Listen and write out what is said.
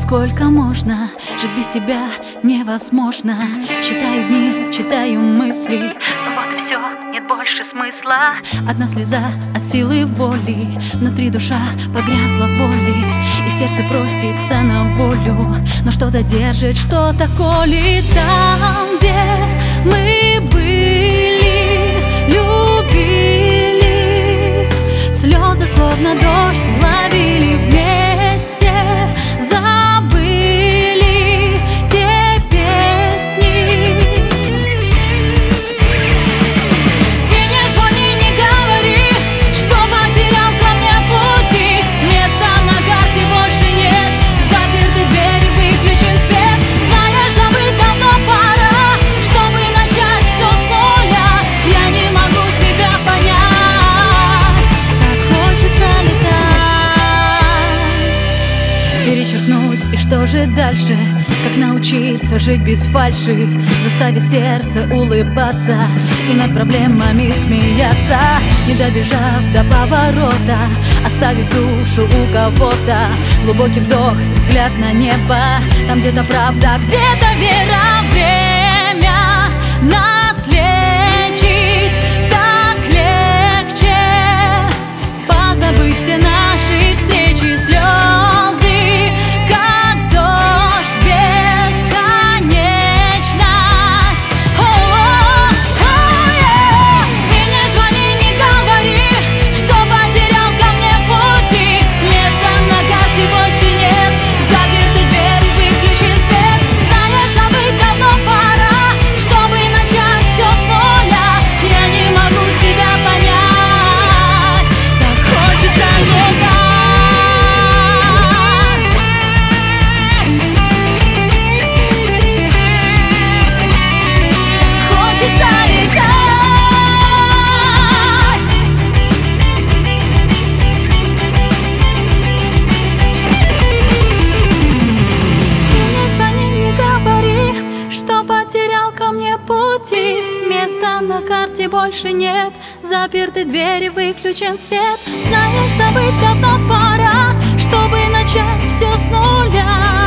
сколько можно? Жить без тебя невозможно. Считаю дни, читаю мысли, но вот и все, нет больше смысла. Одна слеза от силы воли, внутри душа погрязла в боли, и сердце просится на волю, но что-то держит, что-то колит. Там, где мы были, любили, слезы словно дождь ловили вместе, забыли те песни. И не звони, не говори, что потерял ко мне пути. Места на карте больше нет, заперты двери, выключен свет. Знаешь, забыть давно пора, чтобы начать все с нуля. Я не могу себя понять, так хочется летать, перечеркнуть, и что же дальше? Как научиться жить без фальши, заставить сердце улыбаться и над проблемами смеяться, не добежав до поворота, оставив душу у кого-то. Глубокий вдох, взгляд на небо, там где-то правда, где-то вера. Время нас лечит, так легче позабыть все наши встречи, слезы, как дождь, бесконечность. И не звони, не говори, что потерял ко мне пути. Места на карте больше нет, заперты двери, выключен свет. Знаешь, забыть давно пора, чтобы начать все с нуля. Я не могу себя понять, так хочется летать. Хочется летать. И не звони, не говори, что потерял ко мне пути. Места на карте больше нет, заперты двери, выключен свет. Знаешь, забыть давно пора, чтобы начать все с нуля.